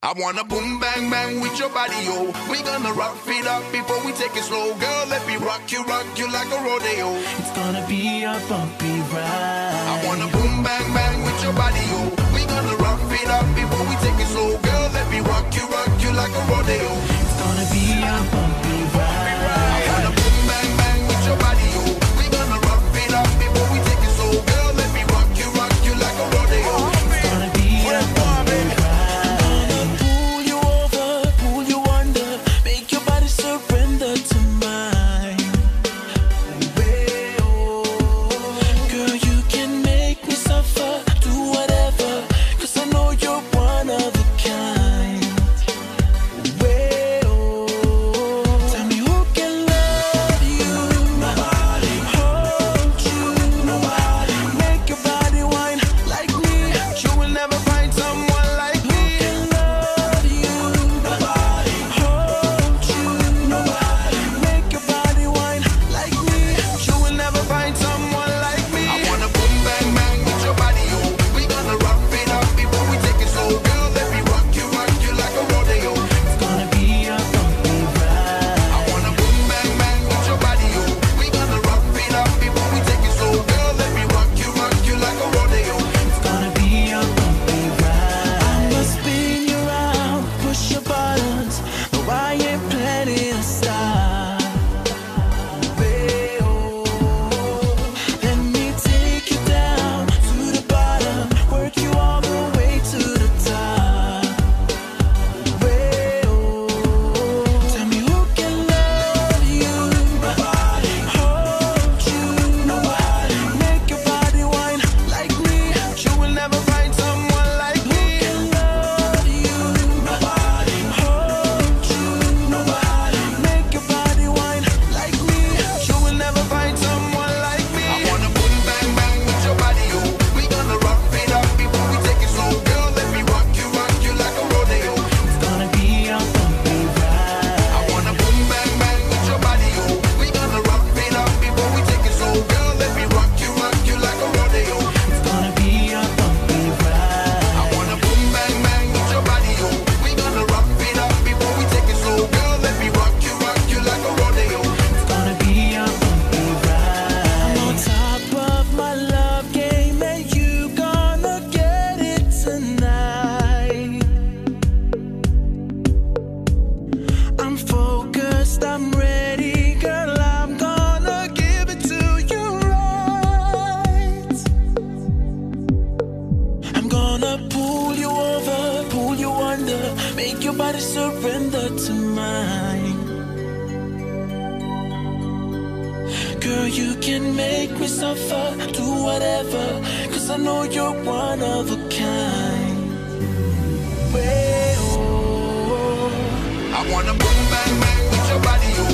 I wanna boom bang bang with your body, yo. We gonna rock it up before we take it slow. Girl, let me rock you like a rodeo. It's gonna be a bumpy ride. I wanna boom bang bang with your body, yo. We gonna rock it up before we take it slow. Girl, let me rock you like a rodeo. It's gonna be a bumpy ride. I wanna boom bang bang with your body, yo. We gonna rock it up before we take it slow. Girl, let me rock you like a rodeo. It's gonna be a bumpy ride. Surrender to mine. Girl, you can make me suffer, do whatever, 'cause I know you're one of a kind. Tell me who can love you, nobody, hold you, nobody, make your body whine like me. You will never find someone like me. Who can love you, nobody, hold you, nobody, make your body whine like me. You will never find someone like me. I wanna boom bang bang with your body, yo. We gonna rock it up before we take it slow. Girl, let me rock you like a rodeo. It's gonna be a bumpy ride. I wanna boom bang bang with your body, yo. We gonna rock it up before we take it slow. Girl, let me rock you like a rodeo. It's gonna be a bumpy ride. I'ma spin you around, push your buttons. No, I ain't planning to stop. Let me take you down to the bottom, work you all the way to the top. Tell me who can love you, nobody, hold you, nobody, make your body whine like me. You will never find someone like me. Who can love you, nobody, hold you, nobody, make your body whine like me. You will never find someone like me. I wanna boom bang bang with your body, yo. We gonna rock it up before we take it slow. Girl, let me rock you like a rodeo. It's gonna be a bumpy ride. I wanna boom bang bang with your body, yo. We gonna rock it up before we take it slow. Girl, let me rock you like a rodeo. It's gonna be a bumpy ride. I wanna boom bang bang with your body, yo. We gonna rock it up before we take it slow. Girl, let me rock you like a rodeo. It's gonna be a bumpy ride. I'm on top of my love game, and you gonna get it tonight. I'm focused, I'm ready, girl, I'm gonna give it to you right. I'm gonna pull you over, pull you under, make your body surrender to mine. Girl, you can make me suffer, do whatever, 'cause I know you're one of a kind. I wanna boom bang bang with your body, yo.